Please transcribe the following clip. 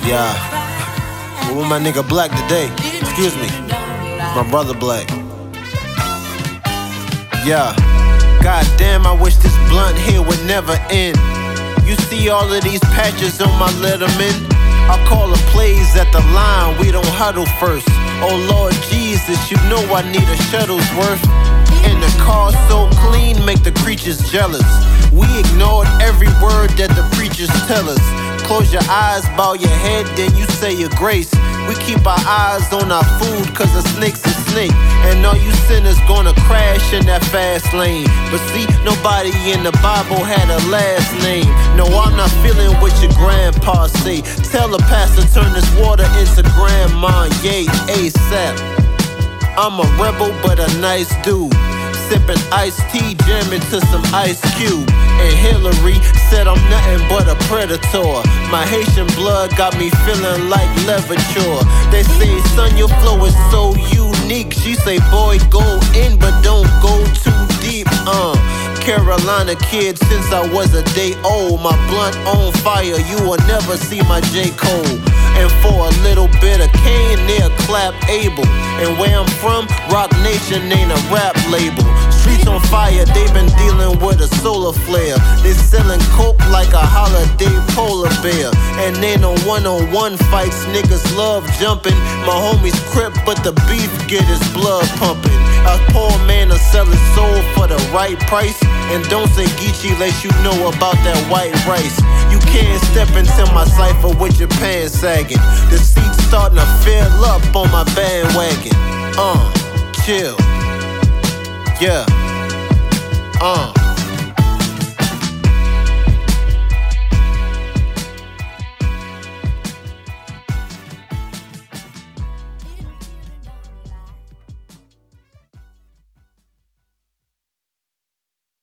Yeah. With my nigga Black today. Excuse me. My brother Black. Yeah. Goddamn, I wish this blunt here would never end. You see all of these patches on my letterman? I call the plays at the line, we don't huddle first. Oh Lord Jesus, you know I need a Shuttlesworth. And the car so clean, make the creatures jealous. We ignored every word that the preachers tell us. Close your eyes, bow your head, then you say your grace. We keep our eyes on our food, cause a snake's a snake. And all you sinners gonna crash in that fast lane. But see, nobody in the Bible had a last name. No, I'm not feeling what your grandpa say. Tell the pastor turn this water into grandma, yay, ASAP. I'm a rebel but a nice dude. Sippin' iced tea, jamming to some Ice Cube. And Hillary said I'm nothing but a predator. My Haitian blood got me feeling like Levature. They say, son, your flow is so unique. She say, boy, go in, but don't go too deep. Carolina kid since I was a day old. My blunt on fire, you will never see my J. Cole. And for a little bit of Kane, they'll clap Abel. And where I'm from, Rock Nation ain't a rap label. Streets on fire, they've been dealing with a solar flare. They selling coke like a holiday polar bear. And then on one-on-one fights, niggas love jumping. My homies crip, but the beef get his blood pumping. A poor man will sell his soul for the right price. And don't say Geechee unless you know about that white rice. You can't step into my cipher with your pants sagging. The seat's starting to fill up on my bandwagon. Chill. Yeah.